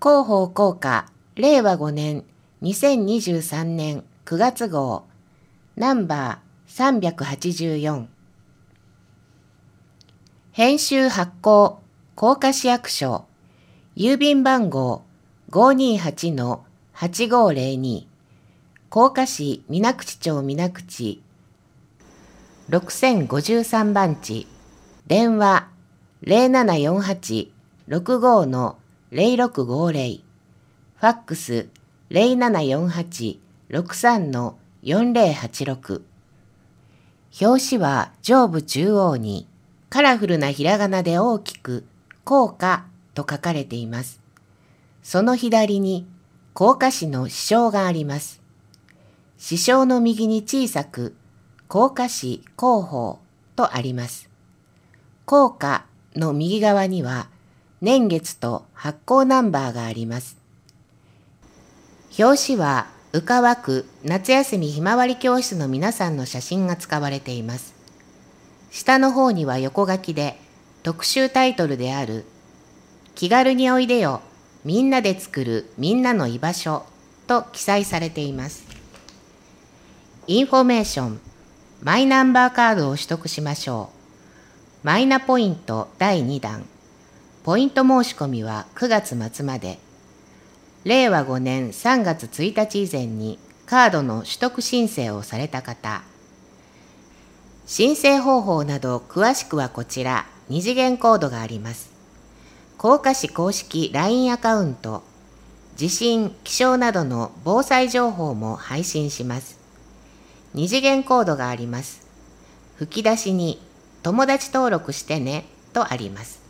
広報効果令和5年2023年9月号ナンバー384編集発行甲賀市役所郵便番号 528-8502 甲賀市水口町水口6053番地電話 0748-65-0650 ファックス 0748-63-4086 表紙は上部中央にカラフルなひらがなで大きく甲賀と書かれています。その左に甲賀市の市章があります。市章の右に小さく甲賀市広報とあります。甲賀の右側には年月と発行ナンバーがあります。表紙は宇川区夏休みひまわり教室の皆さんの写真が使われています。下の方には横書きで特集タイトルである気軽においでよ、みんなで作るみんなの居場所と記載されています。インフォメーション、マイナンバーカードを取得しましょう。マイナポイント第2弾。ポイント申し込みは9月末まで。令和5年3月1日以前にカードの取得申請をされた方。申請方法など詳しくはこちら、2次元コードがあります。甲賀市公式 LINE アカウント、地震、気象などの防災情報も配信します。2次元コードがあります。吹き出しに友達登録してねとあります。